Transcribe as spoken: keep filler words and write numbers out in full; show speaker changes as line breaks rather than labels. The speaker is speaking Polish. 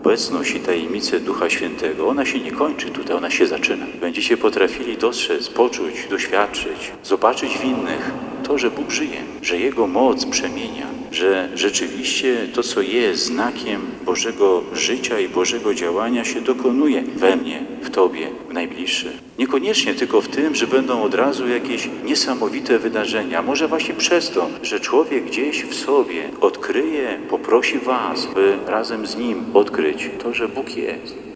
obecność i tajemnicę Ducha Świętego, ona się nie kończy tutaj, ona się zaczyna. Będziecie potrafili dostrzec, poczuć, doświadczyć, zobaczyć w innych to, że Bóg żyje, że Jego moc przemienia, że rzeczywiście to, co jest znakiem Bożego życia i Bożego działania, się dokonuje we mnie, w Tobie, w najbliższych. Niekoniecznie tylko w tym, że będą od razu jakieś niesamowite wydarzenia. Może właśnie przez to, że człowiek gdzieś w sobie odkryje, poprosi Was, by razem z Nim odkryć to, że Bóg jest.